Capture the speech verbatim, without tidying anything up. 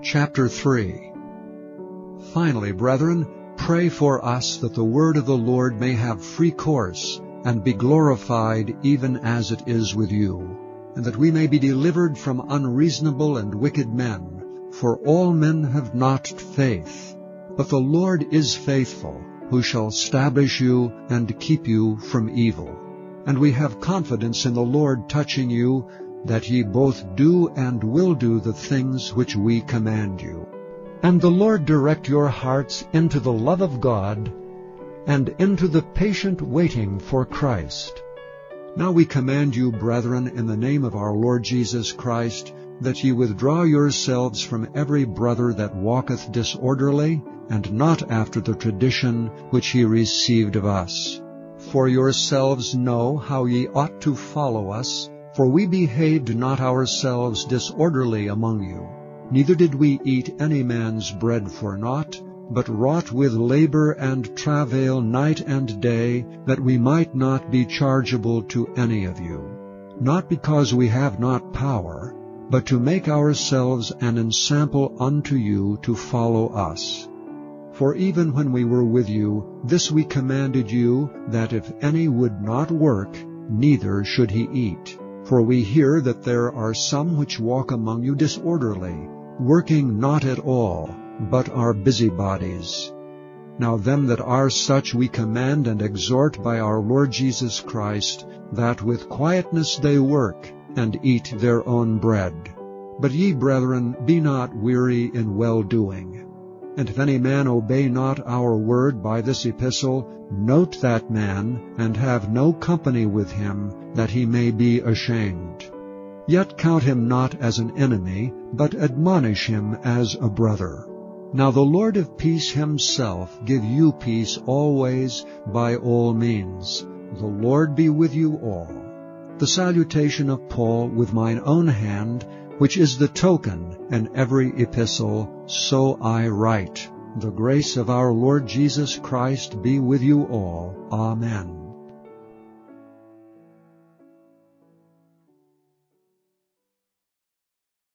Chapter three. Finally, brethren, pray for us that the word of the Lord may have free course, and be glorified even as it is with you, and that we may be delivered from unreasonable and wicked men, for all men have not faith. But the Lord is faithful, who shall establish you and keep you from evil. And we have confidence in the Lord touching you, that ye both do and will do the things which we command you. And the Lord direct your hearts into the love of God, and into the patient waiting for Christ. Now we command you, brethren, in the name of our Lord Jesus Christ, that ye withdraw yourselves from every brother that walketh disorderly, and not after the tradition which ye received of us. For yourselves know how ye ought to follow us, for we behaved not ourselves disorderly among you. Neither did we eat any man's bread for naught, but wrought with labor and travail night and day, that we might not be chargeable to any of you. Not because we have not power, but to make ourselves an ensample unto you to follow us. For even when we were with you, this we commanded you, that if any would not work, neither should he eat. For we hear that there are some which walk among you disorderly, working not at all, but are busybodies. Now them that are such we command and exhort by our Lord Jesus Christ, that with quietness they work, and eat their own bread. But ye, brethren, be not weary in well-doing. And if any man obey not our word by this epistle, note that man, and have no company with him, that he may be ashamed. Yet count him not as an enemy, but admonish him as a brother. Now the Lord of peace himself give you peace always by all means. The Lord be with you all. The salutation of Paul with mine own hand, which is the token in every epistle, so I write. The grace of our Lord Jesus Christ be with you all. Amen.